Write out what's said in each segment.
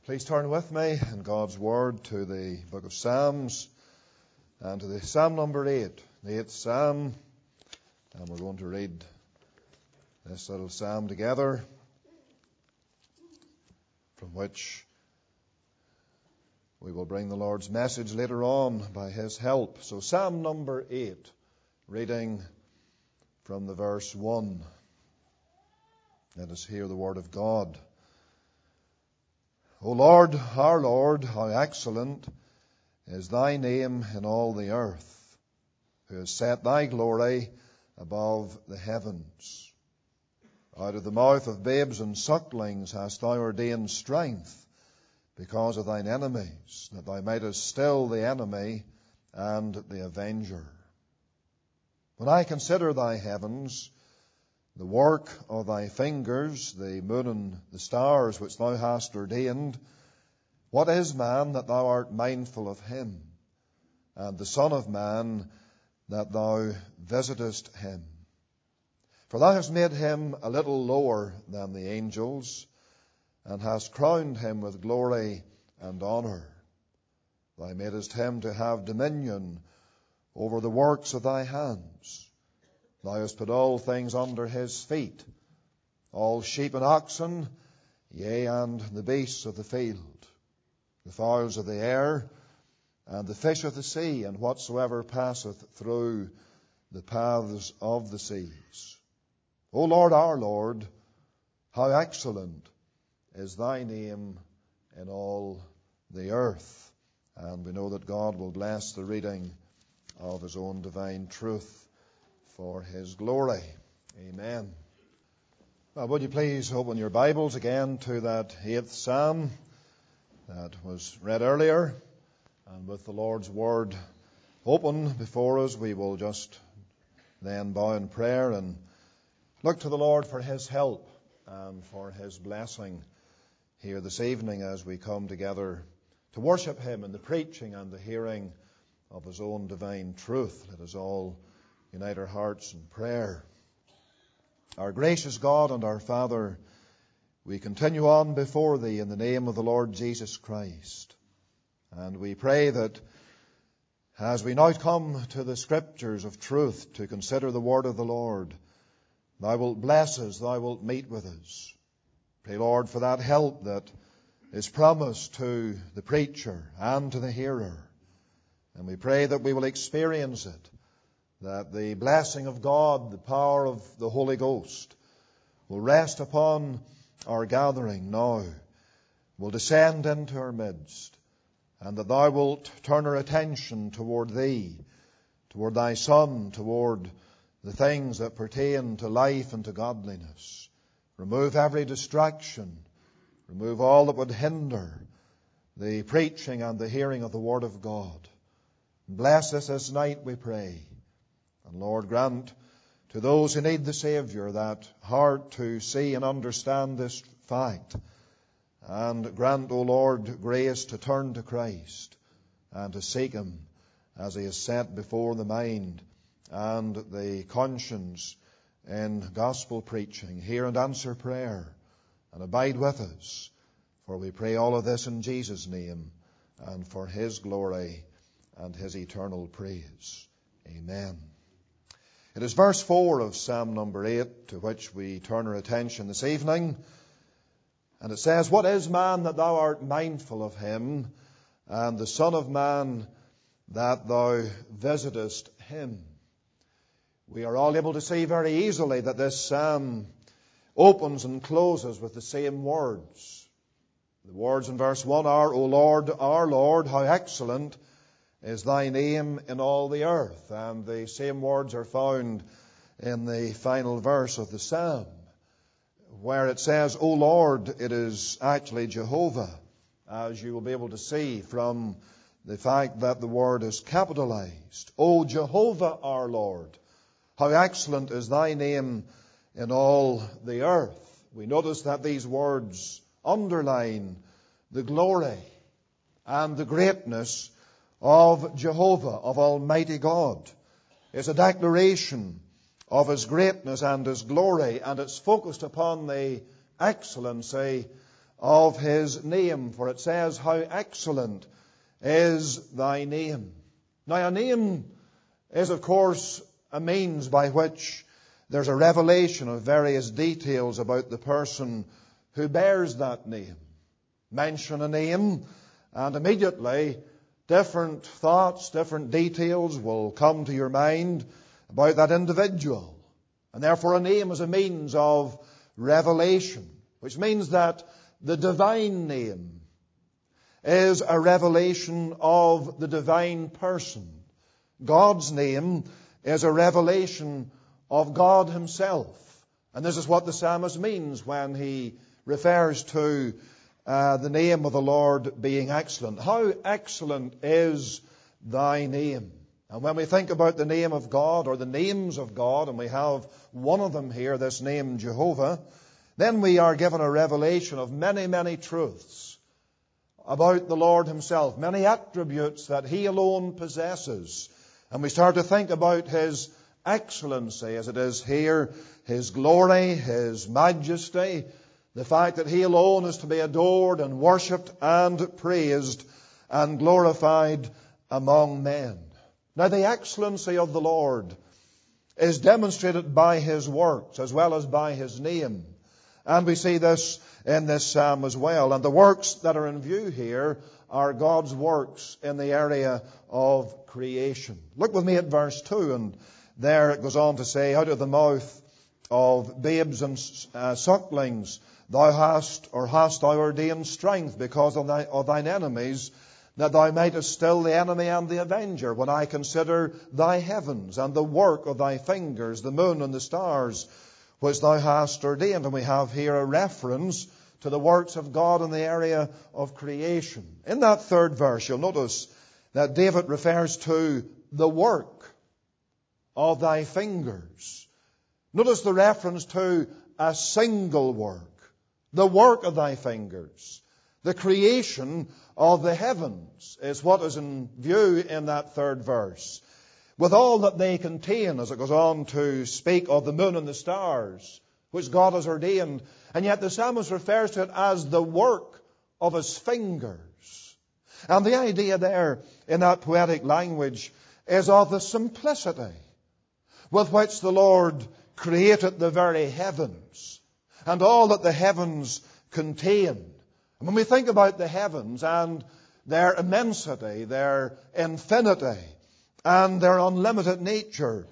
Please turn with me in God's Word to the book of Psalms and to the Psalm number 8, the 8th Psalm. And we're going to read this little psalm together, from which we will bring the Lord's message later on by His help. So Psalm number 8, reading from the verse 1. Let us hear the Word of God. O Lord, our Lord, how excellent is thy name in all the earth, who has set thy glory above the heavens. Out of the mouth of babes and sucklings hast thou ordained strength because of thine enemies, that thou mightest still the enemy and the avenger. When I consider thy heavens, the work of thy fingers, the moon and the stars which thou hast ordained, what is man that thou art mindful of him, and the son of man that thou visitest him? For thou hast made him a little lower than the angels, and hast crowned him with glory and honour. Thou madest him to have dominion over the works of thy hands. Thou hast put all things under his feet, all sheep and oxen, yea, and the beasts of the field, the fowls of the air, and the fish of the sea, and whatsoever passeth through the paths of the seas. O Lord, our Lord, how excellent is thy name in all the earth. And we know that God will bless the reading of his own divine truth for his glory. Amen. Well, would you please open your Bibles again to that 8th Psalm that was read earlier. And with the Lord's Word open before us, we will just then bow in prayer and look to the Lord for his help and for his blessing here this evening as we come together to worship him in the preaching and the hearing of his own divine truth. Let us all unite our hearts in prayer. Our gracious God and our Father, we continue on before thee in the name of the Lord Jesus Christ. And we pray that as we now come to the Scriptures of truth to consider the word of the Lord, thou wilt bless us, thou wilt meet with us. Pray, Lord, for that help that is promised to the preacher and to the hearer. And we pray that we will experience it, that the blessing of God, the power of the Holy Ghost, will rest upon our gathering now, will descend into our midst, and that thou wilt turn our attention toward thee, toward thy Son, toward the things that pertain to life and to godliness. Remove every distraction, remove all that would hinder the preaching and the hearing of the Word of God. Bless us this night, we pray. And Lord, grant to those who need the Saviour that heart to see and understand this fact. And grant, O Lord, grace to turn to Christ and to seek him as he is set before the mind and the conscience in gospel preaching. Hear and answer prayer and abide with us. For we pray all of this in Jesus' name and for his glory and his eternal praise. Amen. It is verse 4 of Psalm number 8 to which we turn our attention this evening. And it says, What is man that thou art mindful of him, and the son of man that thou visitest him? We are all able to see very easily that this psalm opens and closes with the same words. The words in verse 1 are, O Lord, our Lord, how excellent is thy name in all the earth. And the same words are found in the final verse of the psalm, where it says, O Lord. It is actually Jehovah, as you will be able to see from the fact that the word is capitalized. O Jehovah our Lord, how excellent is thy name in all the earth. We notice that these words underline the glory and the greatness of Jehovah, of Almighty God. It's a declaration of his greatness and his glory, and it's focused upon the excellency of his name. For it says, how excellent is thy name. Now, a name is, of course, a means by which there's a revelation of various details about the person who bears that name. Mention a name, and immediately different thoughts, different details will come to your mind about that individual. And therefore a name is a means of revelation, which means that the divine name is a revelation of the divine person. God's name is a revelation of God himself. And this is what the psalmist means when he refers to the name of the Lord being excellent. How excellent is thy name? And when we think about the name of God, or the names of God, and we have one of them here, this name Jehovah, then we are given a revelation of many, many truths about the Lord himself, many attributes that he alone possesses. And we start to think about his excellency, as it is here, his glory, his majesty, the fact that he alone is to be adored and worshipped and praised and glorified among men. Now, the excellency of the Lord is demonstrated by his works as well as by his name. And we see this in this psalm as well. And the works that are in view here are God's works in the area of creation. Look with me at verse 2, and there it goes on to say, out of the mouth of babes and sucklings thou hast thou ordained strength because of thine enemies, that thou mightest still the enemy and the avenger. When I consider thy heavens and the work of thy fingers, the moon and the stars, which thou hast ordained. And we have here a reference to the works of God in the area of creation. In that third verse, you'll notice that David refers to the work of thy fingers. Notice the reference to a single work. The work of thy fingers. The creation of the heavens is what is in view in that third verse. With all that they contain, as it goes on to speak of the moon and the stars, which God has ordained. And yet the psalmist refers to it as the work of his fingers. And the idea there in that poetic language is of the simplicity with which the Lord created the very heavens and all that the heavens contain. And when we think about the heavens and their immensity, their infinity, and their unlimited nature,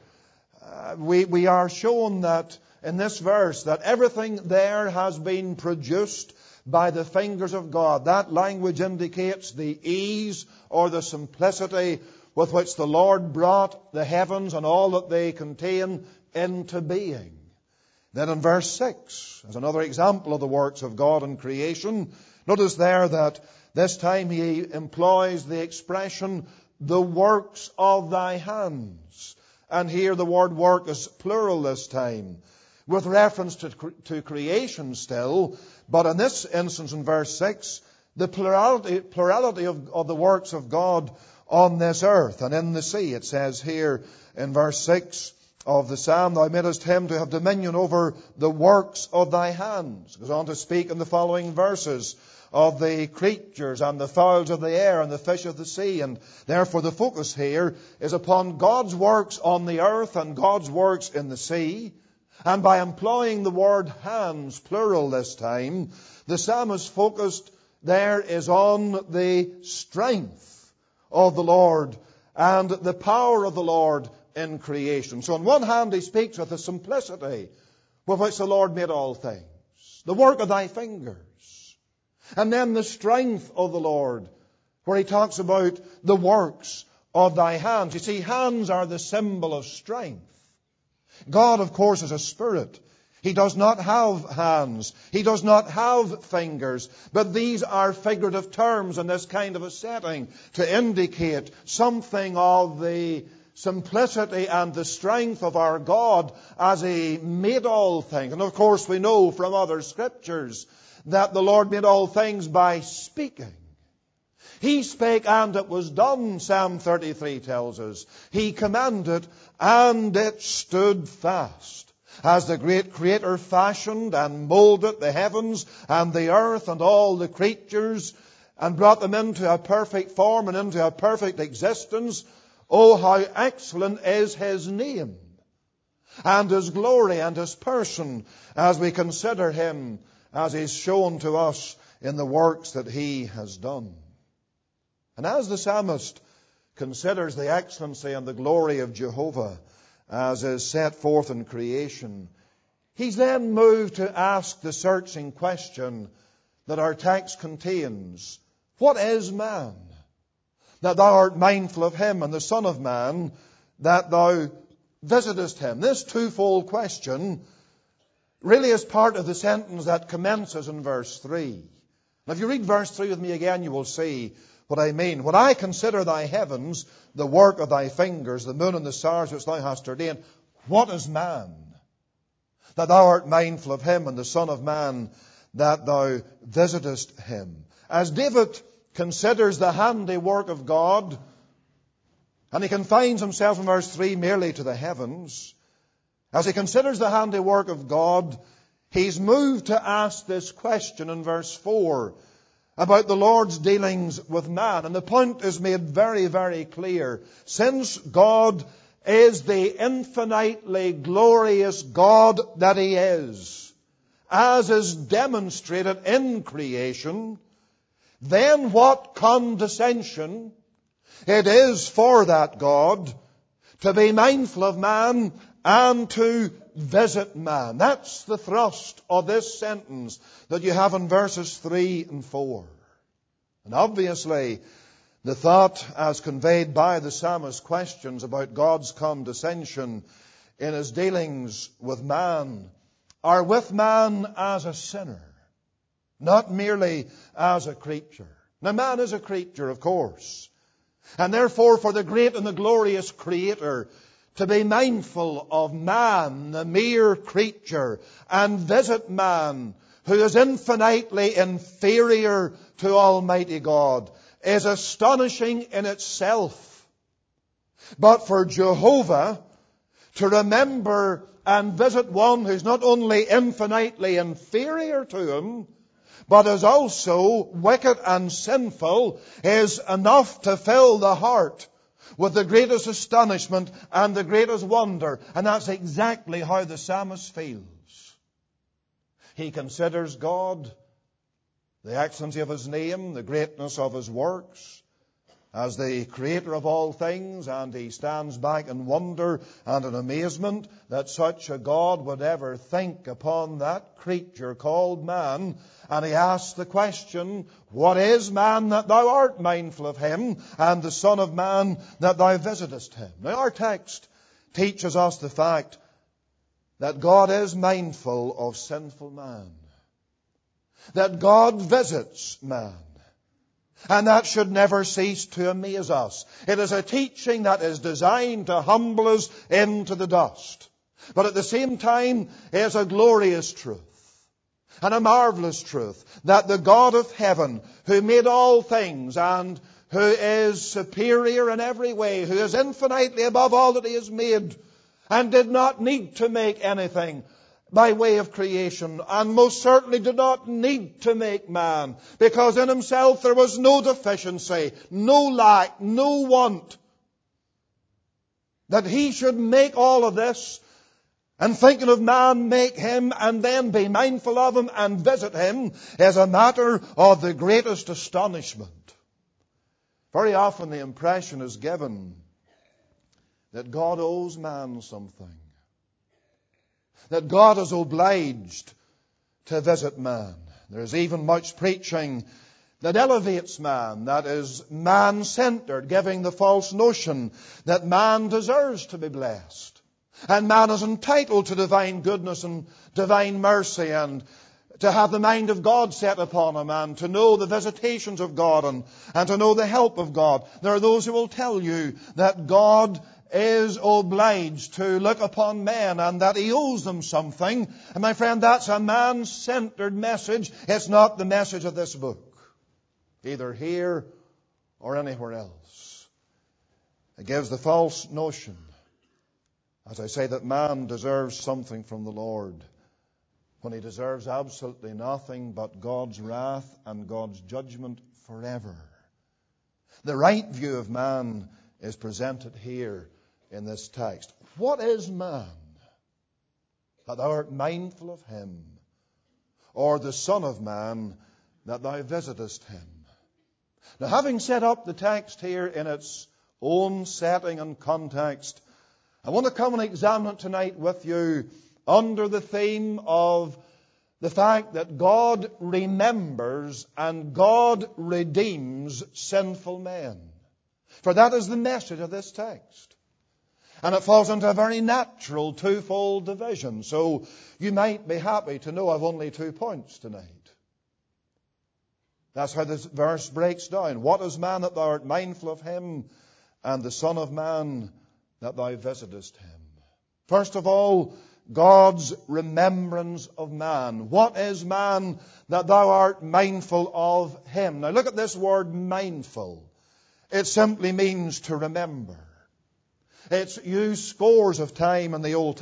we are shown that in this verse that everything there has been produced by the fingers of God. That language indicates the ease or the simplicity with which the Lord brought the heavens and all that they contain into being. Then in verse 6, as another example of the works of God in creation, notice there that this time he employs the expression, the works of thy hands. And here the word work is plural this time, with reference to creation still. But in this instance in verse 6, the plurality of the works of God on this earth and in the sea. It says here in verse 6 of the psalm, thou madest him to have dominion over the works of thy hands. It goes on to speak in the following verses of the creatures and the fowls of the air and the fish of the sea. And therefore the focus here is upon God's works on the earth and God's works in the sea. And by employing the word hands, plural this time, the psalmist focused there is on the strength of the Lord and the power of the Lord in creation. So on one hand he speaks with the simplicity with which the Lord made all things, the work of thy fingers, and then the strength of the Lord, where he talks about the works of thy hands. You see, hands are the symbol of strength. God, of course, is a spirit. He does not have hands. He does not have fingers. But these are figurative terms in this kind of a setting to indicate something of the simplicity and the strength of our God as he made all things. And of course we know from other scriptures that the Lord made all things by speaking. He spake and it was done, Psalm 33 tells us. He commanded and it stood fast. As the great Creator fashioned and molded the heavens and the earth and all the creatures and brought them into a perfect form and into a perfect existence, oh, how excellent is His name and His glory and His person as we consider Him as He's shown to us in the works that He has done. And as the psalmist considers the excellency and the glory of Jehovah as is set forth in creation, he's then moved to ask the searching question that our text contains. What is man, that thou art mindful of him, and the Son of Man, that thou visitest him? This twofold question really is part of the sentence that commences in verse 3. Now, if you read verse 3 with me again, you will see what I mean. When I consider thy heavens, the work of thy fingers, the moon and the stars which thou hast ordained, what is man, that thou art mindful of him, and the Son of Man, that thou visitest him? As David considers the handiwork of God, and he confines himself in verse 3 merely to the heavens, as he considers the handiwork of God, he's moved to ask this question in verse 4 about the Lord's dealings with man. And the point is made very, very clear. Since God is the infinitely glorious God that He is, as is demonstrated in creation, then what condescension it is for that God to be mindful of man and to visit man. That's the thrust of this sentence that you have in verses 3 and 4. And obviously, the thought as conveyed by the psalmist's questions about God's condescension in His dealings with man are with man as a sinner, not merely as a creature. Now, man is a creature, of course. And therefore, for the great and the glorious Creator to be mindful of man, the mere creature, and visit man, who is infinitely inferior to Almighty God, is astonishing in itself. But for Jehovah to remember and visit one who's not only infinitely inferior to Him, but is also wicked and sinful, is enough to fill the heart with the greatest astonishment and the greatest wonder. And that's exactly how the psalmist feels. He considers God, the excellency of His name, the greatness of His works, as the Creator of all things, and he stands back in wonder and in amazement that such a God would ever think upon that creature called man. And he asks the question, what is man that thou art mindful of him, and the Son of Man that thou visitest him? Now, our text teaches us the fact that God is mindful of sinful man, that God visits man. And that should never cease to amaze us. It is a teaching that is designed to humble us into the dust. But at the same time, it is a glorious truth and a marvelous truth that the God of heaven, who made all things and who is superior in every way, who is infinitely above all that He has made, and did not need to make anything by way of creation, and most certainly did not need to make man, because in Himself there was no deficiency, no lack, no want. That He should make all of this, and thinking of man, make him, and then be mindful of him and visit him, is a matter of the greatest astonishment. Very often the impression is given that God owes man something, that God is obliged to visit man. There is even much preaching that elevates man, that is man-centered, giving the false notion that man deserves to be blessed. And man is entitled to divine goodness and divine mercy, and to have the mind of God set upon him, and to know the visitations of God, and to know the help of God. There are those who will tell you that God is obliged to look upon men and that He owes them something. And my friend, that's a man-centered message. It's not the message of this book, either here or anywhere else. It gives the false notion as I say that man deserves something from the Lord, when he deserves absolutely nothing but God's wrath and God's judgment forever. The right view of man is presented here in this text. What is man, that thou art mindful of him? Or the Son of Man, that thou visitest him? Now, having set up the text here in its own setting and context, I want to come and examine it tonight with you under the theme of the fact that God remembers and God redeems sinful men. For that is the message of this text. And it falls into a very natural twofold division. So you might be happy to know I've only 2 points tonight. That's how this verse breaks down. What is man that thou art mindful of him, and the Son of Man that thou visitest him? First of all, God's remembrance of man. What is man that thou art mindful of him? Now look at this word mindful. It simply means to remember. It's used scores of times in the Old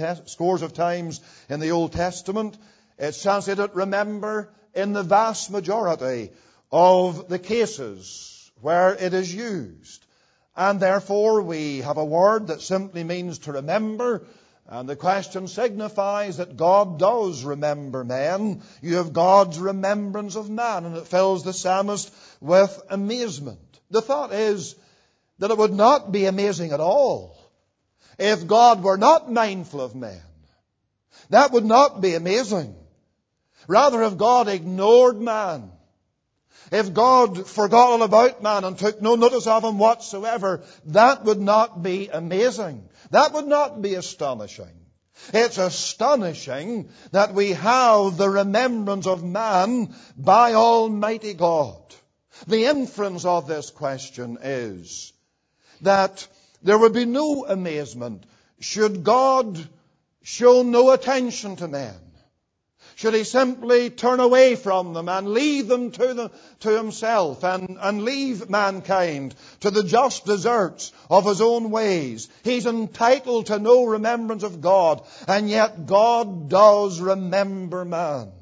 Testament. It's translated remember in the vast majority of the cases where it is used. And therefore we have a word that simply means to remember. And the question signifies that God does remember men. You have God's remembrance of man, and it fills the psalmist with amazement. The thought is that it would not be amazing at all if God were not mindful of men. That would not be amazing. Rather, if God ignored man, if God forgot all about man and took no notice of him whatsoever, that would not be amazing. That would not be astonishing. It's astonishing that we have the remembrance of man by Almighty God. The inference of this question is that there would be no amazement should God show no attention to men. Should he simply turn away from them and leave them to himself and leave mankind to the just deserts of his own ways. He's entitled to no remembrance of God, and yet God does remember man.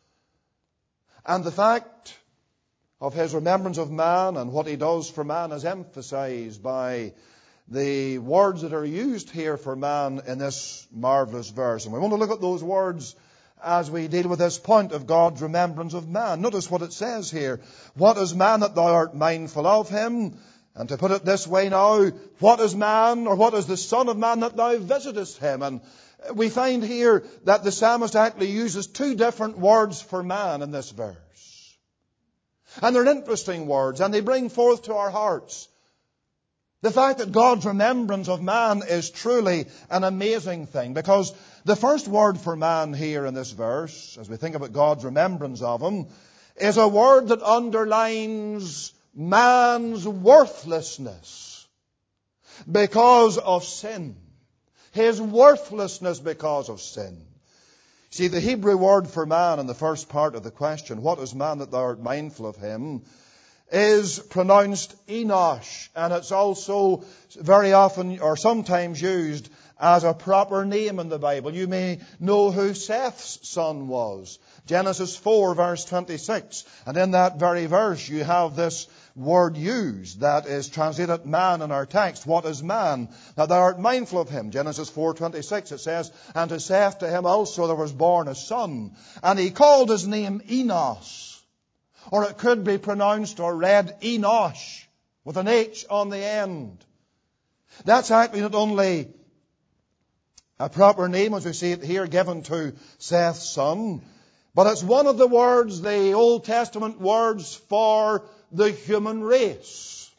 And the fact of his remembrance of man and what he does for man is emphasized by the words that are used here for man in this marvelous verse. And we want to look at those words as we deal with this point of God's remembrance of man. Notice what it says here. What is man that thou art mindful of him? And to put it this way now, what is man, or what is the Son of Man that thou visitest him? And we find here that the psalmist actually uses 2 different words for man in this verse. And they're interesting words, and they bring forth to our hearts the fact that God's remembrance of man is truly an amazing thing, because the first word for man here in this verse, as we think about God's remembrance of him, is a word that underlines man's worthlessness because of sin. His worthlessness because of sin. See, the Hebrew word for man in the first part of the question, what is man that thou art mindful of him, is pronounced Enosh, and it's also very often or sometimes used as a proper name in the Bible. You may know who Seth's son was. Genesis 4 verse 26. And in that very verse you have this word used that is translated man in our text. What is man that thou art mindful of him? Genesis 4:26 it says, and to Seth to him also there was born a son, and he called his name Enos. Or it could be pronounced or read Enosh with an H on the end. That's actually not only a proper name, as we see it here, given to Seth's son, but it's one of the words, the Old Testament words for the human race.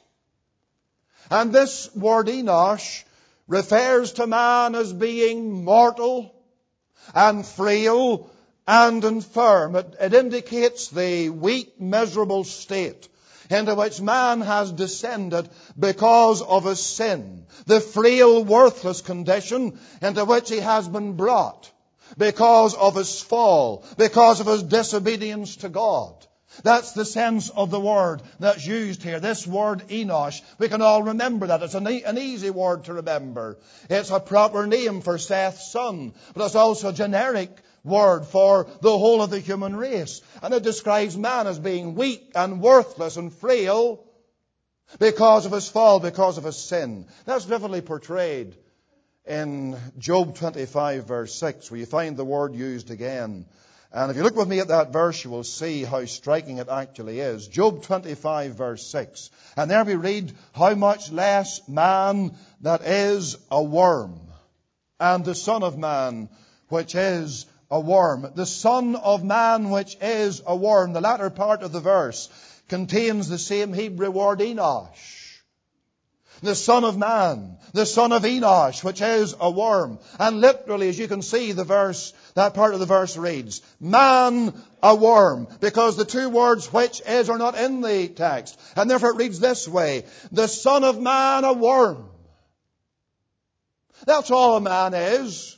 And this word Enosh refers to man as being mortal and frail and infirm. It indicates the weak, miserable state into which man has descended because of his sin. The frail, worthless condition into which he has been brought because of his fall, because of his disobedience to God. That's the sense of the word that's used here. This word Enosh, we can all remember that. It's an easy word to remember. It's a proper name for Seth's son, but it's also a generic word for the whole of the human race. And it describes man as being weak and worthless and frail because of his fall, because of his sin. That's vividly portrayed in Job 25 verse 6, where you find the word used again. And if you look with me at that verse, you will see how striking it actually is. Job 25 verse 6. And there we read, how much less man that is a worm, and the son of man, which is a worm. The son of man, which is a worm. The latter part of the verse contains the same Hebrew word Enosh. The son of man, the son of Enosh, which is a worm. And literally, as you can see, the verse, that part of the verse reads, man, a worm, because the two words which is are not in the text. And therefore it reads this way, the son of man, a worm. That's all a man is.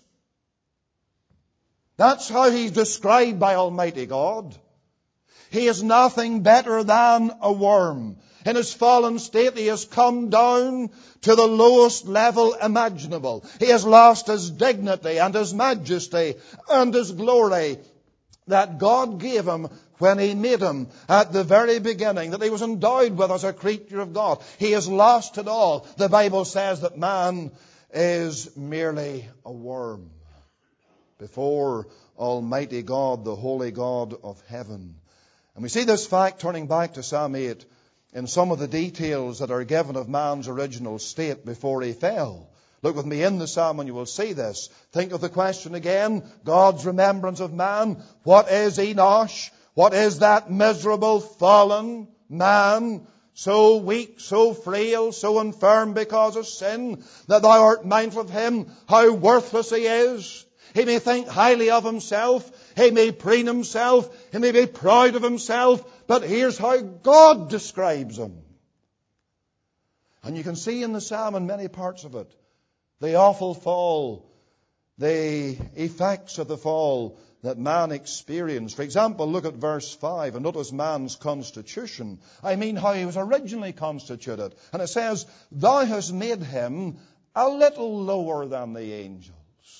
That's how he's described by Almighty God. He is nothing better than a worm. In his fallen state, he has come down to the lowest level imaginable. He has lost his dignity and his majesty and his glory that God gave him when he made him at the very beginning, that he was endowed with as a creature of God. He has lost it all. The Bible says that man is merely a worm before Almighty God, the holy God of heaven. And we see this fact, turning back to Psalm 8, in some of the details that are given of man's original state before he fell. Look with me in the psalm and you will see this. Think of the question again, God's remembrance of man. What is Enosh? What is that miserable, fallen man, so weak, so frail, so infirm because of sin, that thou art mindful of him, how worthless he is? He may think highly of himself. He may preen himself. He may be proud of himself. But here's how God describes him. And you can see in the psalm, in many parts of it, the awful fall, the effects of the fall that man experienced. For example, look at verse 5 and notice man's constitution. I mean how he was originally constituted. And it says, thou hast made him a little lower than the angels.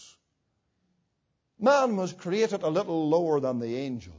Man was created a little lower than the angels.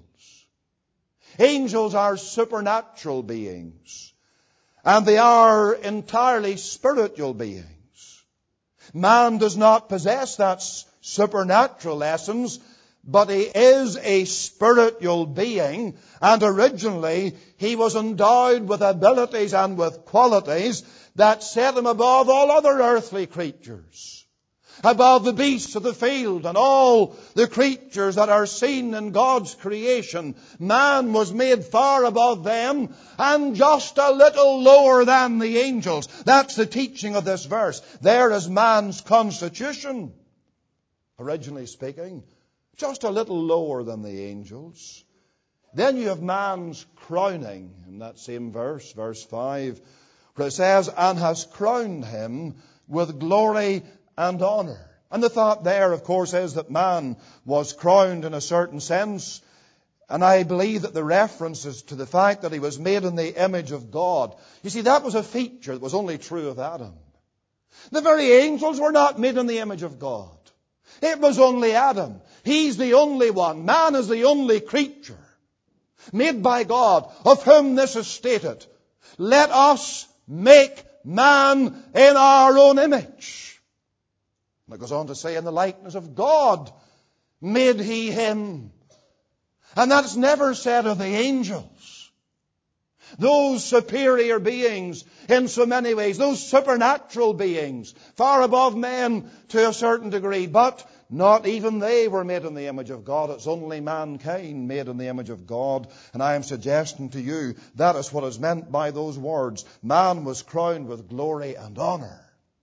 Angels are supernatural beings, and they are entirely spiritual beings. Man does not possess that supernatural essence, but he is a spiritual being, and originally he was endowed with abilities and with qualities that set him above all other earthly creatures. Above the beasts of the field and all the creatures that are seen in God's creation. Man was made far above them and just a little lower than the angels. That's the teaching of this verse. There is man's constitution, originally speaking, just a little lower than the angels. Then you have man's crowning in that same verse, verse 5, where it says, and has crowned him with glory and honor. And the thought there, of course, is that man was crowned in a certain sense. And I believe that the reference is to the fact that he was made in the image of God. You see, that was a feature that was only true of Adam. The very angels were not made in the image of God. It was only Adam. He's the only one. Man is the only creature made by God, of whom this is stated, let us make man in our own image. And it goes on to say, in the likeness of God made he him. And that's never said of the angels. Those superior beings in so many ways, those supernatural beings, far above men to a certain degree, but not even they were made in the image of God. It's only mankind made in the image of God. And I am suggesting to you, that is what is meant by those words. Man was crowned with glory and honor,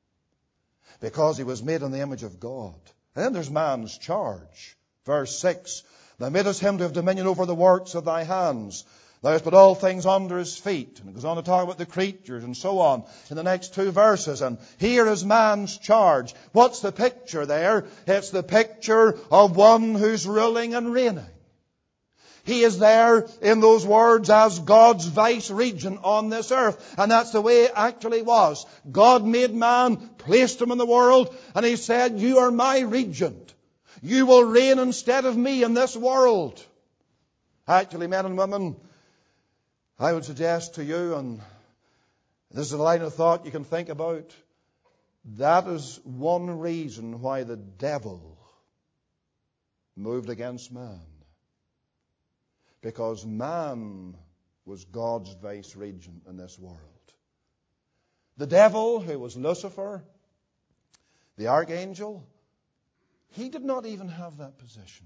because he was made in the image of God. And then there's man's charge. Verse 6, thou madest him to have dominion over the works of thy hands. Thou hast put all things under his feet. And it goes on to talk about the creatures and so on in the next two verses. And here is man's charge. What's the picture there? It's the picture of one who's ruling and reigning. He is there in those words as God's vice-regent on this earth. And that's the way it actually was. God made man, placed him in the world, and He said, you are my regent. You will reign instead of me in this world. Actually, men and women, I would suggest to you, and this is a line of thought you can think about, that is one reason why the devil moved against man. Because man was God's vice-regent in this world. The devil, who was Lucifer, the archangel, he did not even have that position.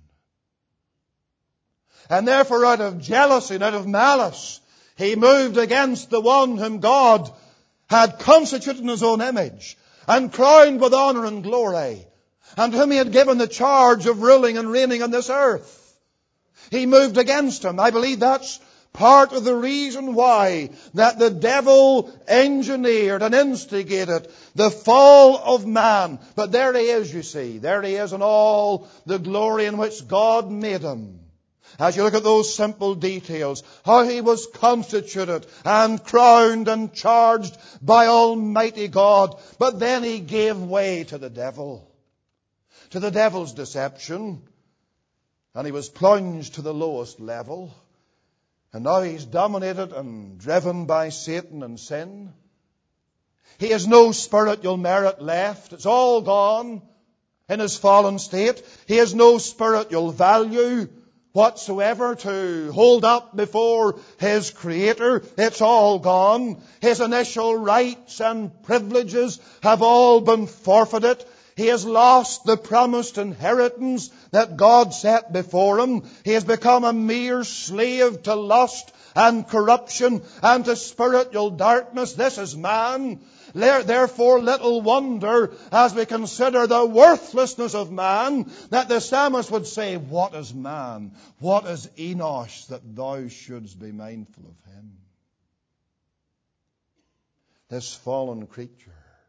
And therefore, out of jealousy and out of malice, he moved against the one whom God had constituted in His own image and crowned with honor and glory, and whom He had given the charge of ruling and reigning on this earth. He moved against him. I believe that's part of the reason why that the devil engineered and instigated the fall of man. But there he is, you see. There he is in all the glory in which God made him. As you look at those simple details, how he was constituted and crowned and charged by Almighty God. But then he gave way to the devil, to the devil's deception. And he was plunged to the lowest level. And now he's dominated and driven by Satan and sin. He has no spiritual merit left. It's all gone in his fallen state. He has no spiritual value whatsoever to hold up before his Creator. It's all gone. His initial rights and privileges have all been forfeited. He has lost the promised inheritance that God set before him. He has become a mere slave to lust and corruption and to spiritual darkness. This is man. Therefore, little wonder as we consider the worthlessness of man that the psalmist would say, what is man? What is Enosh that thou shouldst be mindful of him? This fallen creature,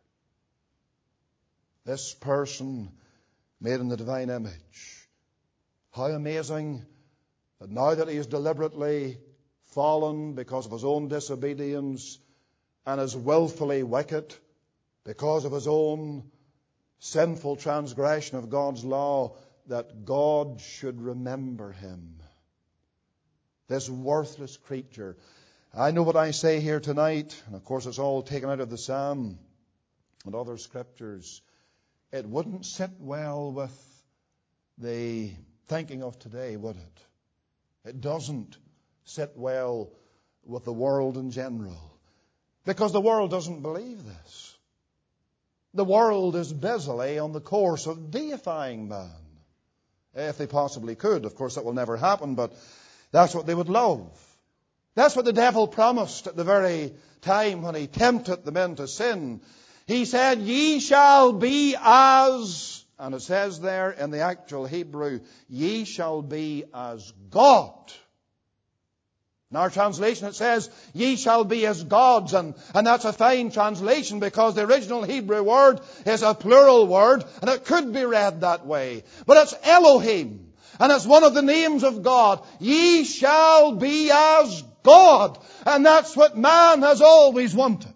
this person made in the divine image. How amazing that now that he is deliberately fallen because of his own disobedience and is willfully wicked because of his own sinful transgression of God's law, that God should remember him. This worthless creature. I know what I say here tonight, and of course it's all taken out of the Psalm and other scriptures. It wouldn't sit well with the thinking of today, would it? It doesn't sit well with the world in general. Because the world doesn't believe this. The world is busily on the course of deifying man. If they possibly could. Of course, that will never happen, but that's what they would love. That's what the devil promised at the very time when he tempted the men to sin. He said, ye shall be as, and it says there in the actual Hebrew, ye shall be as God. In our translation it says, ye shall be as gods, and that's a fine translation because the original Hebrew word is a plural word, and it could be read that way. But it's Elohim, and it's one of the names of God. Ye shall be as God, and that's what man has always wanted.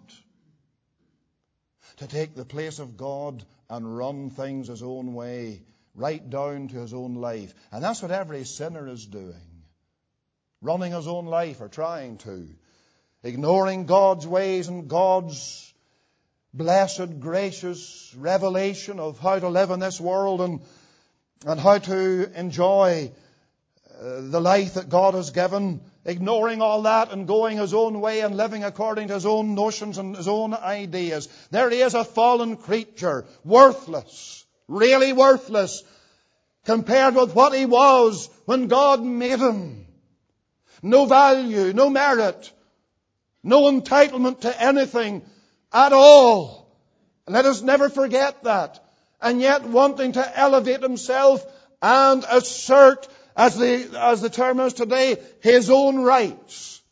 To take the place of God and run things his own way, right down to his own life. And that's what every sinner is doing. Running his own life, or trying to. Ignoring God's ways and God's blessed, gracious revelation of how to live in this world and how to enjoy the life that God has given. Ignoring all that and going his own way and living according to his own notions and his own ideas. There he is, a fallen creature, worthless, really worthless, compared with what he was when God made him. No value, no merit, no entitlement to anything at all. Let us never forget that. And yet wanting to elevate himself and assert, as the term is today, his own rights.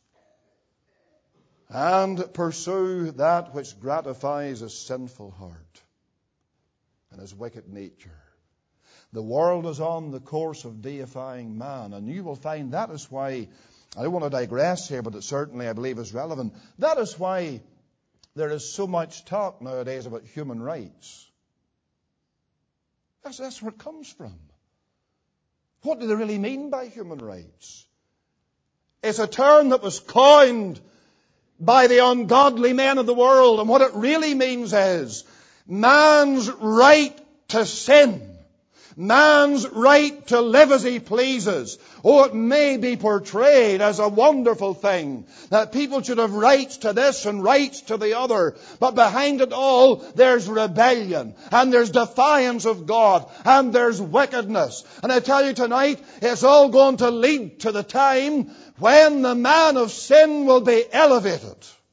And pursue that which gratifies his sinful heart and his wicked nature. The world is on the course of deifying man. And you will find that is why, I don't want to digress here, but it certainly, I believe, is relevant. That is why there is so much talk nowadays about human rights. That's where it comes from. What do they really mean by human rights? It's a term that was coined by the ungodly men of the world. And what it really means is man's right to sin. Man's right to live as he pleases. Oh, it may be portrayed as a wonderful thing that people should have rights to this and rights to the other. But behind it all, there's rebellion and there's defiance of God and there's wickedness. And I tell you tonight, it's all going to lead to the time when the man of sin will be elevated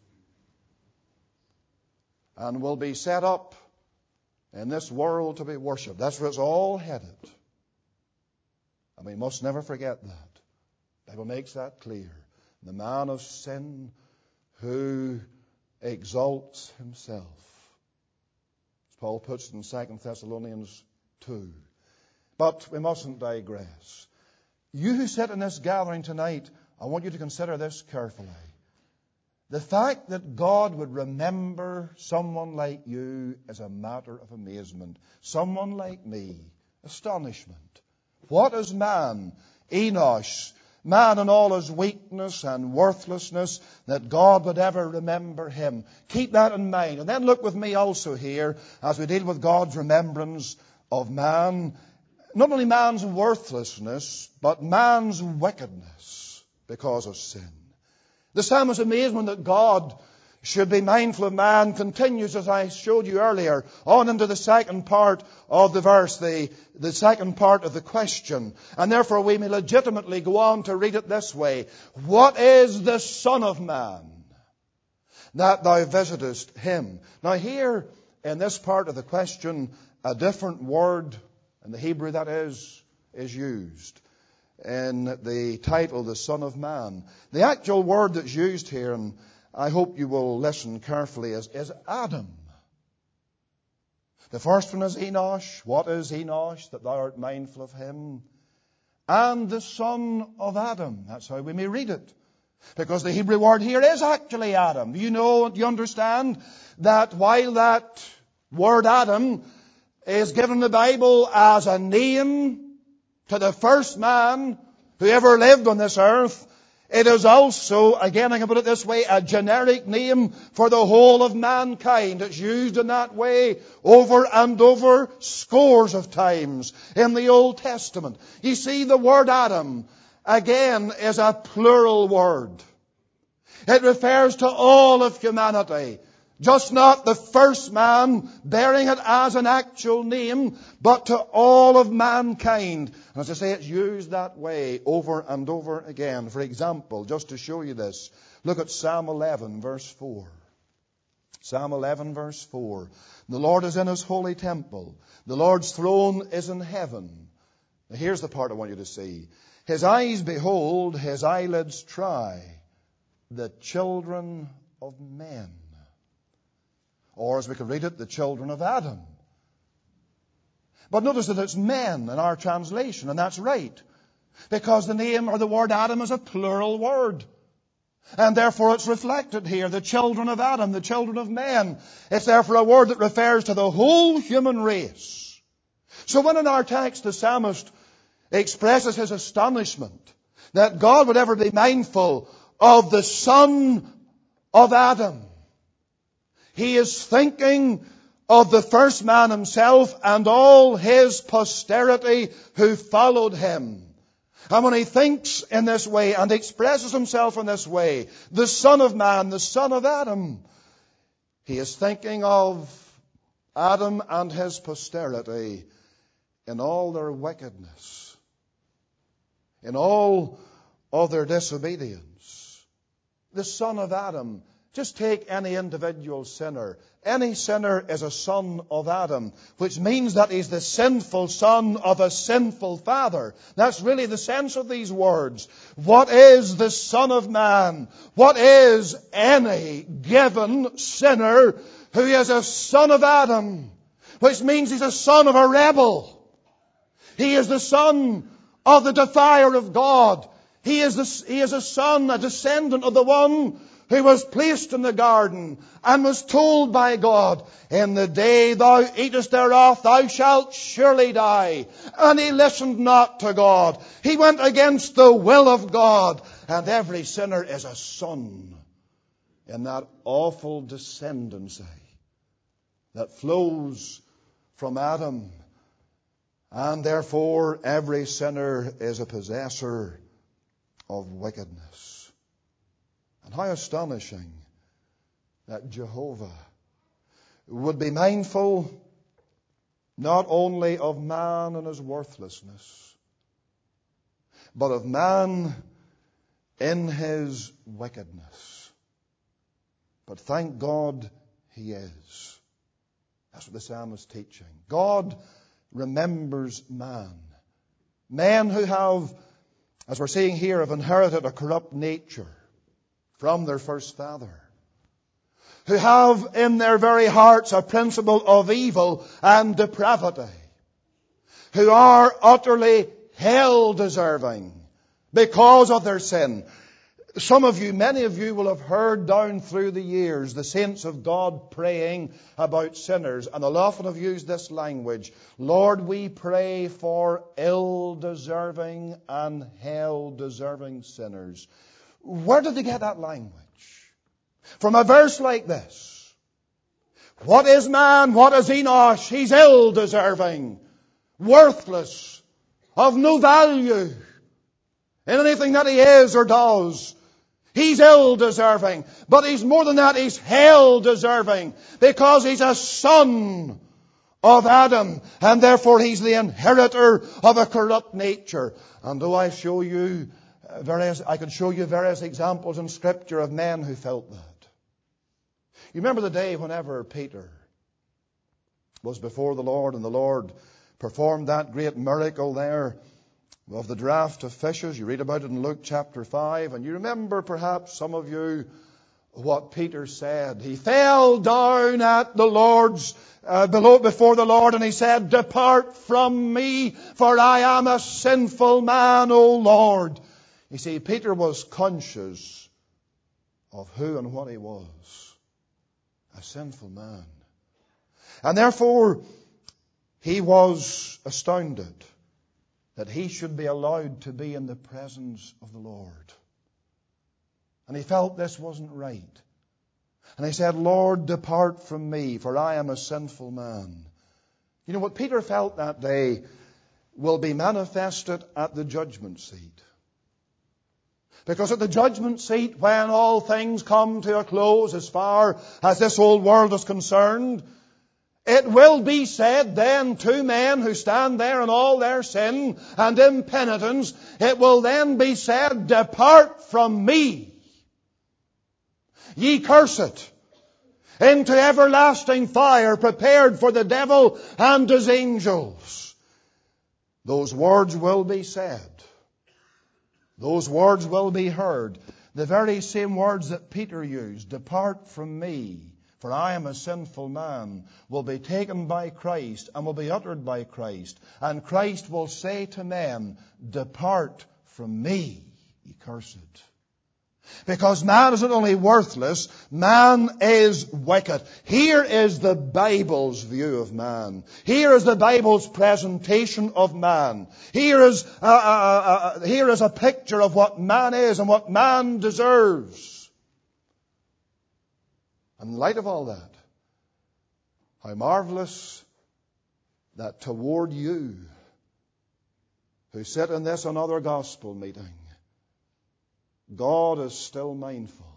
and will be set up in this world to be worshipped. That's where it's all headed. And we must never forget that. The Bible makes that clear. The man of sin who exalts himself. As Paul puts it in 2 Thessalonians 2. But we mustn't digress. You who sit in this gathering tonight, I want you to consider this carefully. The fact that God would remember someone like you is a matter of amazement. Someone like me, astonishment. What is man, Enosh, man in all his weakness and worthlessness, that God would ever remember him? Keep that in mind. And then look with me also here, as we deal with God's remembrance of man, not only man's worthlessness, but man's wickedness because of sin. The psalmist's amazement that God should be mindful of man continues, as I showed you earlier, on into the second part of the verse, the second part of the question. And therefore we may legitimately go on to read it this way. What is the Son of Man, that thou visitest him? Now here, in this part of the question, a different word, in the Hebrew that is used in the title, the Son of Man. The actual word that's used here, and I hope you will listen carefully, is Adam. The first one is Enosh. What is Enosh, that thou art mindful of him? And the son of Adam. That's how we may read it. Because the Hebrew word here is actually Adam. You understand that while that word Adam is given in the Bible as a name to the first man who ever lived on this earth, it is also, again I can put it this way, a generic name for the whole of mankind. It's used in that way over and over scores of times in the Old Testament. You see, the word Adam, again, is a plural word. It refers to all of humanity. Just not the first man bearing it as an actual name, but to all of mankind. And as I say, it's used that way over and over again. For example, just to show you this, look at Psalm 11, verse 4. Psalm 11, verse 4. The Lord is in his holy temple. The Lord's throne is in heaven. Now here's the part I want you to see. His eyes behold, his eyelids try the children of men. Or as we could read it, the children of Adam. But notice that it's men in our translation, and that's right. Because the name or the word Adam is a plural word. And therefore it's reflected here, the children of Adam, the children of men. It's therefore a word that refers to the whole human race. So when in our text the psalmist expresses his astonishment that God would ever be mindful of the son of Adam, he is thinking of the first man himself and all his posterity who followed him. And when he thinks in this way and expresses himself in this way, the Son of Man, the son of Adam, he is thinking of Adam and his posterity in all their wickedness, in all of their disobedience. The son of Adam. Just take any individual sinner. Any sinner is a son of Adam, which means that he's the sinful son of a sinful father. That's really the sense of these words. What is the Son of Man? What is any given sinner who is a son of Adam? Which means he's a son of a rebel. He is the son of the defier of God. He is a son, a descendant of the one who was placed in the garden and was told by God, in the day thou eatest thereof, thou shalt surely die. And he listened not to God. He went against the will of God. And every sinner is a son in that awful descendancy that flows from Adam. And therefore every sinner is a possessor of wickedness. And how astonishing that Jehovah would be mindful not only of man and his worthlessness, but of man in his wickedness. But thank God he is. That's what the psalmist is teaching. God remembers man. Men who have, as we're seeing here, have inherited a corrupt nature from their first father, who have in their very hearts a principle of evil and depravity, who are utterly hell deserving because of their sin. Some of you, many of you will have heard down through the years the saints of God praying about sinners, and they'll often have used this language: Lord, we pray for ill-deserving and hell-deserving sinners. Where did they get that language? From a verse like this. What is man? What is Enosh? He's ill-deserving, worthless, of no value in anything that he is or does. He's ill-deserving. But he's more than that, he's hell-deserving, because he's a son of Adam, and therefore he's the inheritor of a corrupt nature. And though I can show you various examples in Scripture of men who felt that. You remember the day whenever Peter was before the Lord, and the Lord performed that great miracle there of the draught of fishes. You read about it in Luke chapter 5. And you remember, perhaps some of you, what Peter said. He fell down at the Lord's before the Lord, and he said, "Depart from me, for I am a sinful man, O Lord." You see, Peter was conscious of who and what he was. A sinful man. And therefore, he was astounded that he should be allowed to be in the presence of the Lord. And he felt this wasn't right. And he said, "Lord, depart from me, for I am a sinful man." You know, what Peter felt that day will be manifested at the judgment seat. Because at the judgment seat, when all things come to a close as far as this old world is concerned, it will be said then to men who stand there in all their sin and impenitence, it will then be said, "Depart from me, ye cursed, into everlasting fire prepared for the devil and his angels." Those words will be said. Those words will be heard. The very same words that Peter used, "Depart from me, for I am a sinful man," will be taken by Christ and will be uttered by Christ. And Christ will say to men, "Depart from me, ye cursed." Because man is not only worthless, man is wicked. Here is the Bible's view of man. Here is the Bible's presentation of man. Here is a picture of what man is and what man deserves. In light of all that, how marvelous that toward you who sit in this another gospel meeting, God is still mindful.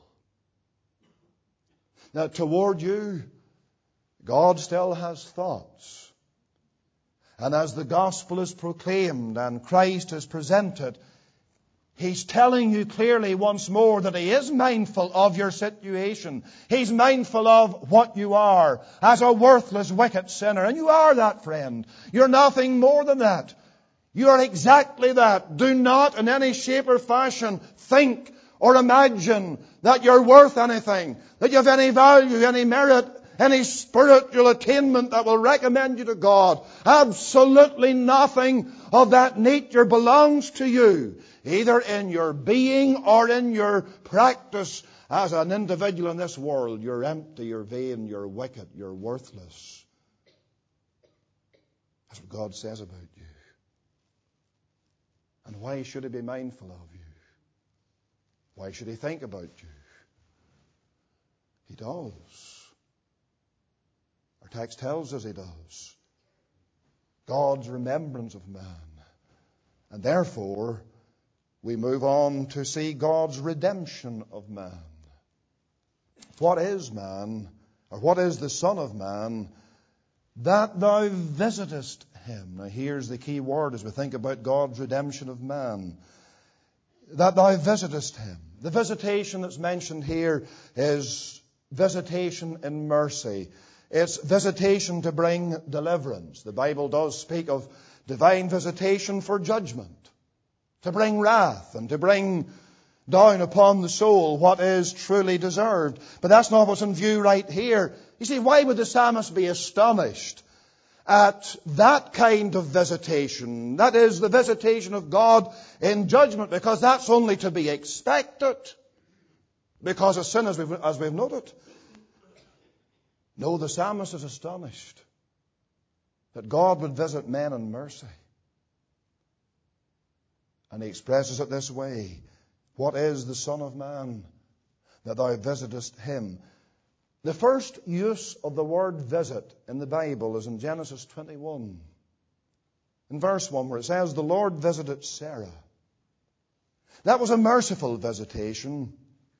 Now, toward you, God still has thoughts. And as the gospel is proclaimed and Christ is presented, He's telling you clearly once more that He is mindful of your situation. He's mindful of what you are as a worthless, wicked sinner. And you are that, friend. You're nothing more than that. You are exactly that. Do not in any shape or fashion think or imagine that you're worth anything, that you have any value, any merit any spiritual attainment that will recommend you to God. Absolutely nothing of that nature belongs to you, either in your being or in your practice as an individual in this world. You're empty, you're vain, you're wicked, you're worthless. That's what God says about you. And why should He be mindful of you? Why should He think about you? He does. Our text tells us He does. God's remembrance of man. And therefore, we move on to see God's redemption of man. What is man, or what is the Son of Man, that thou visitest him? Now here's the key word as we think about God's redemption of man. That thou visitest him. The visitation that's mentioned here is visitation in mercy. It's visitation to bring deliverance. The Bible does speak of divine visitation for judgment, to bring wrath and to bring down upon the soul what is truly deserved. But that's not what's in view right here. You see, why would the psalmist be astonished at that kind of visitation? That is the visitation of God in judgment, because that's only to be expected because of sin, as we've noted. No, the psalmist is astonished that God would visit men in mercy. And he expresses it this way: what is the Son of Man, that thou visitest him? The first use of the word visit in the Bible is in Genesis 21. In verse 1, where it says, the Lord visited Sarah. That was a merciful visitation,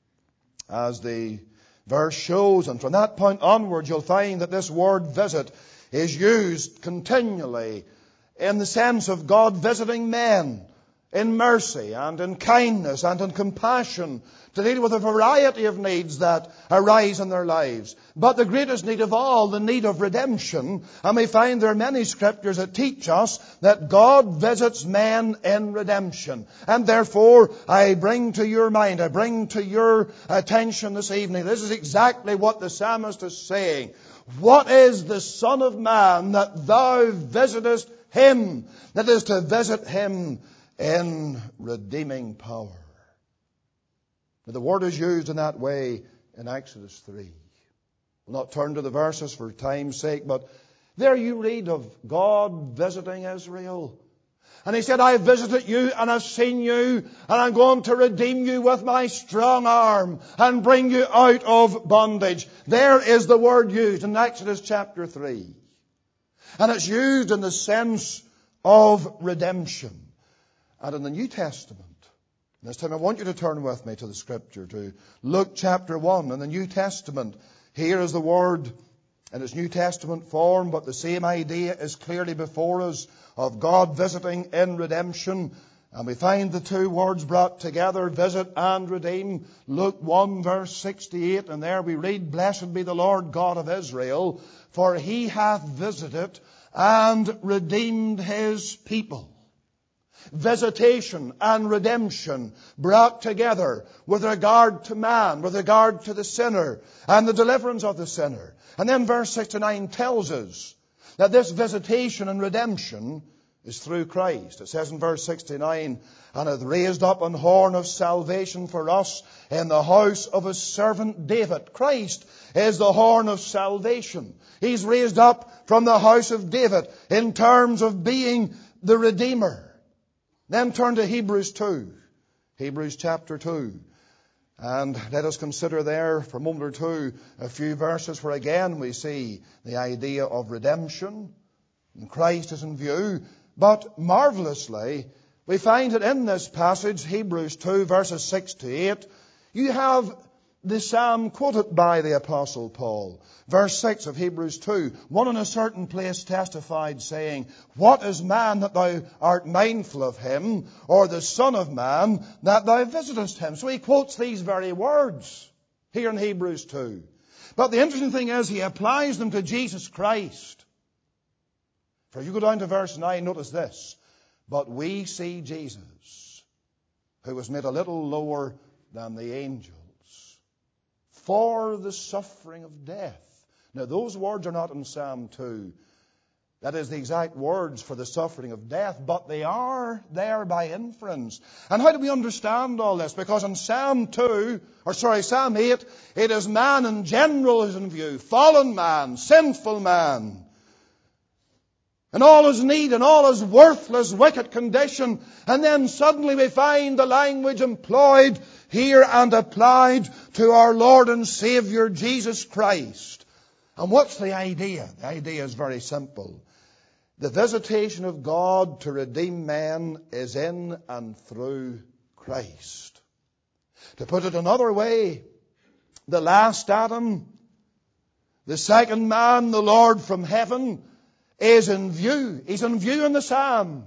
as the verse shows. And from that point onward, you'll find that this word visit is used continually in the sense of God visiting men in mercy and in kindness and in compassion to deal with a variety of needs that arise in their lives. But the greatest need of all, the need of redemption, and we find there are many scriptures that teach us that God visits men in redemption. And therefore, I bring to your mind, I bring to your attention this evening, this is exactly what the psalmist is saying. What is the Son of Man, that thou visitest him? That is, to visit him in redeeming power. Now, the word is used in that way in Exodus 3. We'll not turn to the verses for time's sake, but there you read of God visiting Israel. And He said, I have visited you and I've seen you, and I'm going to redeem you with my strong arm and bring you out of bondage. There is the word used in Exodus chapter 3. And it's used in the sense of redemption. And in the New Testament, this time I want you to turn with me to the Scripture, to Luke chapter 1. In the New Testament, here is the word in its New Testament form, but the same idea is clearly before us of God visiting in redemption. And we find the two words brought together, visit and redeem. Luke 1 verse 68, and there we read, Blessed be the Lord God of Israel, for He hath visited and redeemed His people. Visitation and redemption brought together with regard to man, with regard to the sinner, and the deliverance of the sinner. And then verse 69 tells us that this visitation and redemption is through Christ. It says in verse 69, and hath raised up an horn of salvation for us in the house of His servant David. Christ is the horn of salvation. He's raised up from the house of David in terms of being the Redeemer. Then turn to Hebrews 2. Hebrews chapter 2. And let us consider there for a moment or two a few verses where again we see the idea of redemption. And Christ is in view. But marvelously, we find that in this passage, Hebrews 2 verses 6 to 8, you have the psalm quoted by the Apostle Paul. Verse 6 of Hebrews 2, one in a certain place testified, saying, What is man that thou art mindful of him, or the Son of Man that thou visitest him? So he quotes these very words here in Hebrews 2. But the interesting thing is he applies them to Jesus Christ. For if you go down to verse 9, notice this. But we see Jesus, who was made a little lower than the angels, for the suffering of death, Now, those words are not in Psalm 2. That is the exact words for the suffering of death, but they are there by inference. And how do we understand all this? Because in Psalm 8, it is man in general is in view. Fallen man, sinful man. And all his need and all his worthless, wicked condition. And then suddenly we find the language employed here and applied to our Lord and Savior Jesus Christ. And what's the idea? The idea is very simple. The visitation of God to redeem men is in and through Christ. To put it another way, the last Adam, the second man, the Lord from heaven, is in view. He's in view in the Psalm.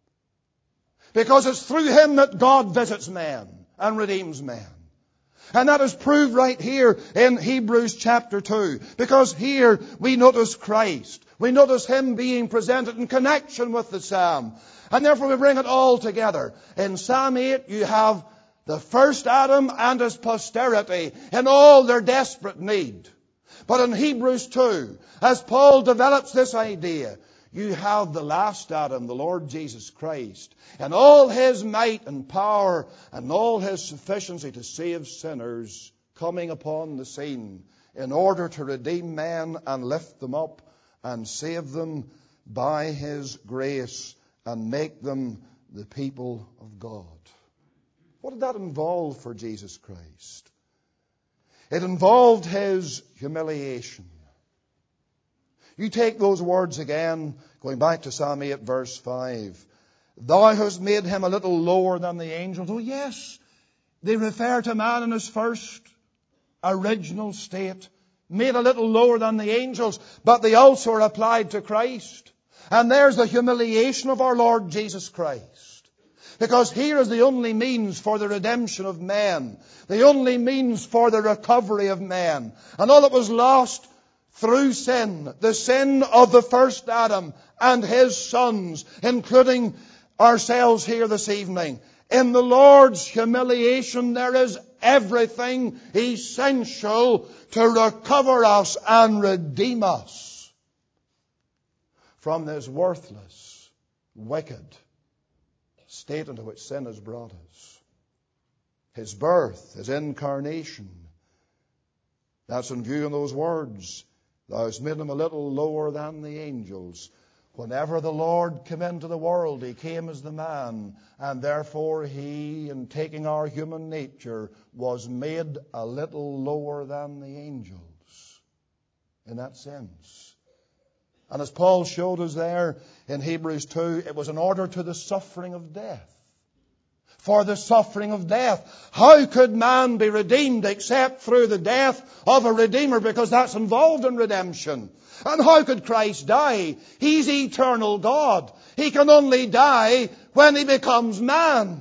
Because it's through him that God visits men and redeems men. And that is proved right here in Hebrews chapter 2. Because here we notice Christ. We notice him being presented in connection with the Psalm. And therefore we bring it all together. In Psalm 8 you have the first Adam and his posterity in all their desperate need. But in Hebrews 2, as Paul develops this idea, you have the last Adam, the Lord Jesus Christ, and all his might and power and all his sufficiency to save sinners coming upon the scene in order to redeem men and lift them up and save them by his grace and make them the people of God. What did that involve for Jesus Christ? It involved his humiliation. You take those words again, going back to Psalm 8 verse 5. Thou hast made him a little lower than the angels. Oh yes, they refer to man in his first original state. Made a little lower than the angels, but they also are applied to Christ. And there's the humiliation of our Lord Jesus Christ. Because here is the only means for the redemption of men. The only means for the recovery of men. And all that was lost through sin, the sin of the first Adam and his sons, including ourselves here this evening. In the Lord's humiliation there is everything essential to recover us and redeem us from this worthless, wicked state into which sin has brought us. His birth, his incarnation, that's in view in those words. Thou hast made him a little lower than the angels. Whenever the Lord came into the world, he came as the man, and therefore he, in taking our human nature, was made a little lower than the angels in that sense. And as Paul showed us there in Hebrews 2, it was in order to the suffering of death. For the suffering of death. How could man be redeemed except through the death of a Redeemer? Because that's involved in redemption. And how could Christ die? He's eternal God. He can only die when he becomes man.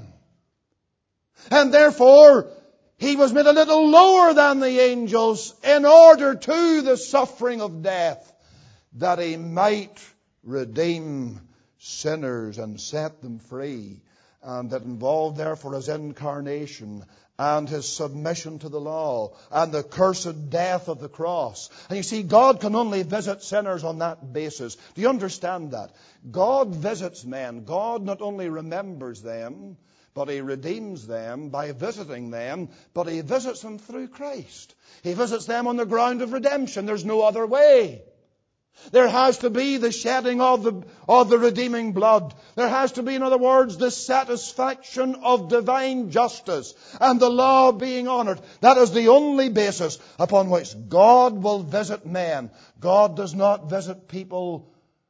And therefore, he was made a little lower than the angels in order to the suffering of death, that he might redeem sinners and set them free. And that involved therefore his incarnation and his submission to the law and the cursed death of the cross. And you see, God can only visit sinners on that basis. Do you understand that? God visits men. God not only remembers them, but he redeems them by visiting them, but he visits them through Christ. He visits them on the ground of redemption. There's no other way. There has to be the shedding of the redeeming blood. There has to be, in other words, the satisfaction of divine justice and the law being honored. That is the only basis upon which God will visit men. God does not visit people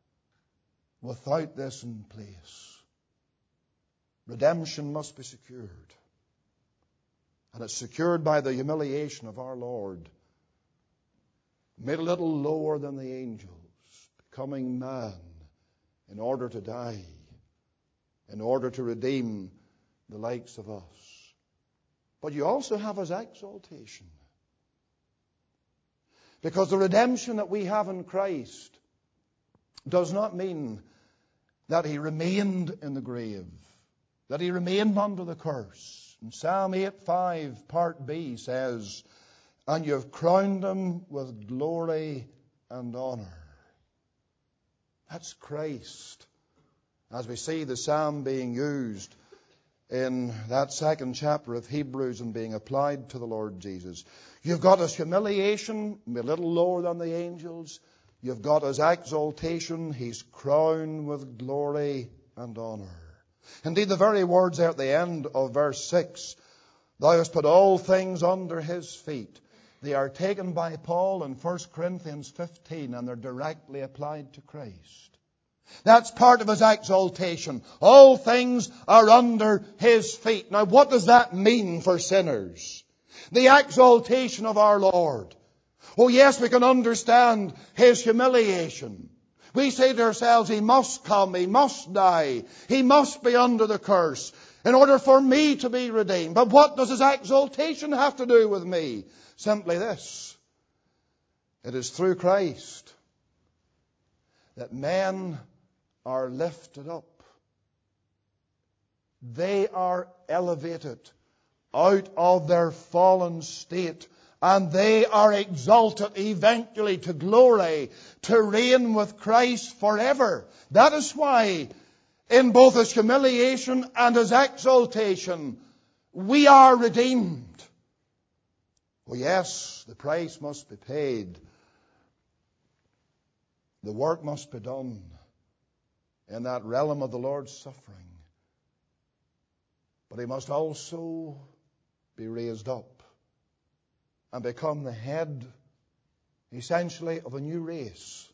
without this in place. Redemption must be secured. And it's secured by the humiliation of our Lord, made a little lower than the angels, becoming man in order to die, in order to redeem the likes of us. But you also have his exaltation. Because the redemption that we have in Christ does not mean that he remained in the grave, that he remained under the curse. In Psalm 8:5, part B says, and you have crowned him with glory and honor. That's Christ. As we see the psalm being used in that second chapter of Hebrews and being applied to the Lord Jesus. You've got His humiliation, a little lower than the angels. You've got His exaltation. He's crowned with glory and honor. Indeed, the very words there at the end of verse 6, Thou hast put all things under His feet. They are taken by Paul in 1 Corinthians 15 and they're directly applied to Christ. That's part of His exaltation. All things are under His feet. Now, what does that mean for sinners? The exaltation of our Lord. Oh yes, we can understand His humiliation. We say to ourselves, He must come, He must die, He must be under the curse in order for me to be redeemed. But what does His exaltation have to do with me? Simply this. It is through Christ that men are lifted up. They are elevated out of their fallen state, and they are exalted eventually to glory, to reign with Christ forever. That is why in both His humiliation and His exaltation, we are redeemed. Oh yes, the price must be paid. The work must be done in that realm of the Lord's suffering. But He must also be raised up and become the head, essentially, of a new race.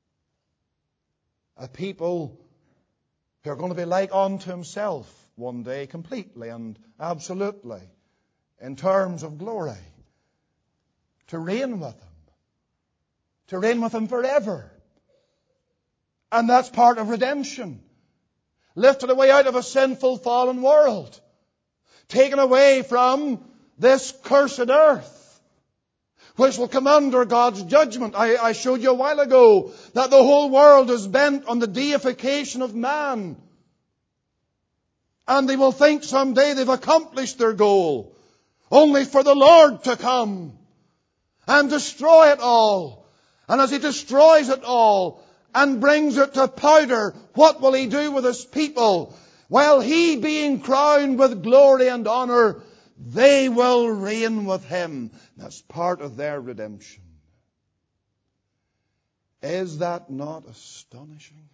A people who are going to be like unto Himself one day completely and absolutely in terms of glory. To reign with Him. To reign with Him forever. And that's part of redemption. Lifted away out of a sinful, fallen world. Taken away from this cursed earth, which will come under God's judgment. I showed you a while ago that the whole world is bent on the deification of man. And they will think someday they've accomplished their goal, only for the Lord to come and destroy it all. And as He destroys it all and brings it to powder, what will He do with His people? Well, He being crowned with glory and honor, they will reign with Him. That's part of their redemption. Is that not astonishing?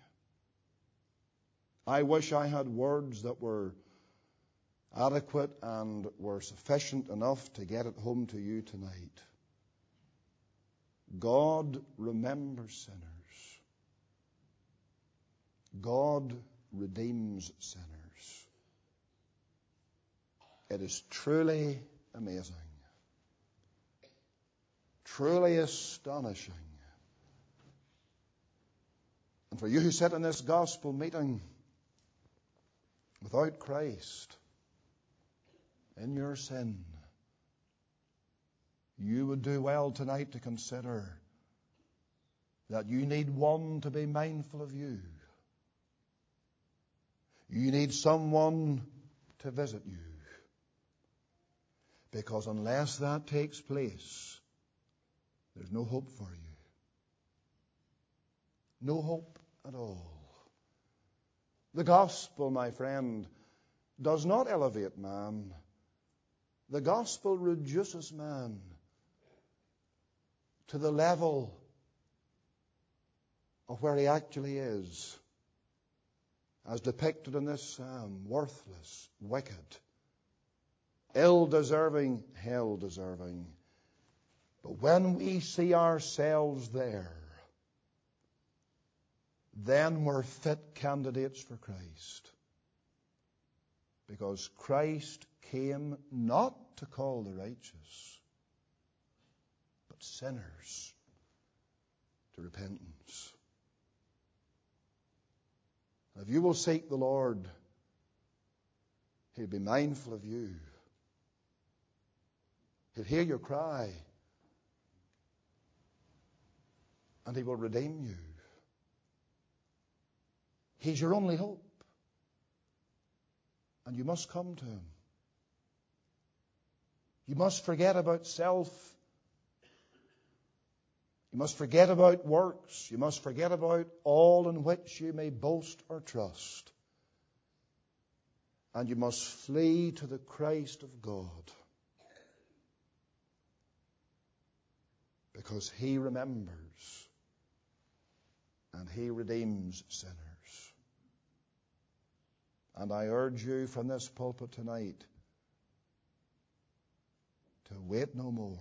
I wish I had words that were adequate and were sufficient enough to get it home to you tonight. God remembers sinners. God redeems sinners. It is truly amazing. Truly astonishing. And for you who sit in this gospel meeting without Christ, in your sin, you would do well tonight to consider that you need one to be mindful of you. You need someone to visit you. Because unless that takes place, there's no hope for you. No hope at all. The gospel, my friend, does not elevate man. The gospel reduces man to the level of where he actually is, as depicted in this psalm: worthless, wicked, ill-deserving, hell-deserving. But when we see ourselves there, then we're fit candidates for Christ. Because Christ came not to call the righteous, but sinners to repentance. If you will seek the Lord, He'll be mindful of you. He'll hear your cry. And He will redeem you. He's your only hope. And you must come to Him. You must forget about self. You You must forget about works. You must forget about all in which you may boast or trust. And you must flee to the Christ of God. Because He remembers and He redeems sinners. And I urge you from this pulpit tonight to wait no more,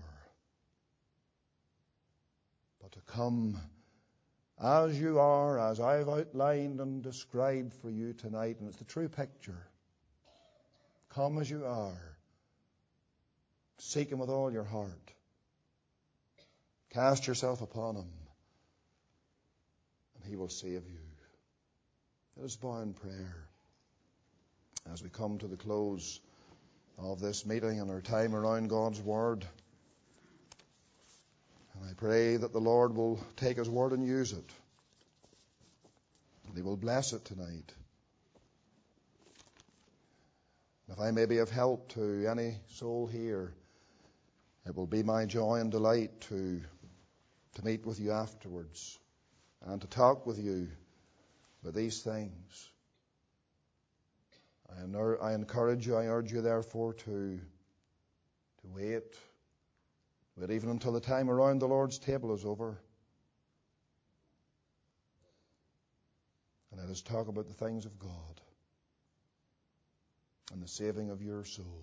but to come as you are, as I've outlined and described for you tonight, and it's the true picture. Come as you are. Seek Him with all your heart. Cast yourself upon Him, and He will save you. Let us bow in prayer as we come to the close of this meeting and our time around God's Word. And I pray that the Lord will take His Word and use it. And He will bless it tonight. If I may be of help to any soul here, it will be my joy and delight to meet with you afterwards and to talk with you about these things. I encourage you, I urge you therefore to wait even until the time around the Lord's table is over. And let us talk about the things of God and the saving of your soul.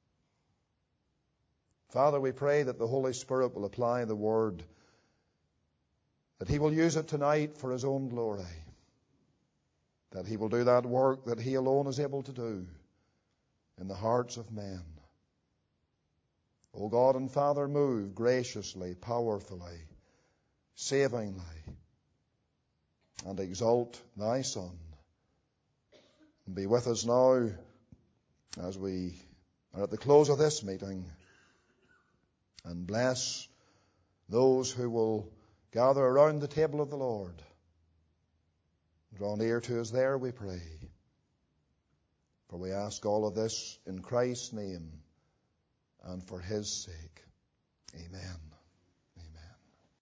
Father, we pray that the Holy Spirit will apply the Word, that He will use it tonight for His own glory, that He will do that work that He alone is able to do in the hearts of men. O God and Father, move graciously, powerfully, savingly, and exalt Thy Son. And be with us now as we are at the close of this meeting, and bless those who will gather around the table of the Lord. Draw near to us there, we pray. For we ask all of this in Christ's name and for His sake. Amen.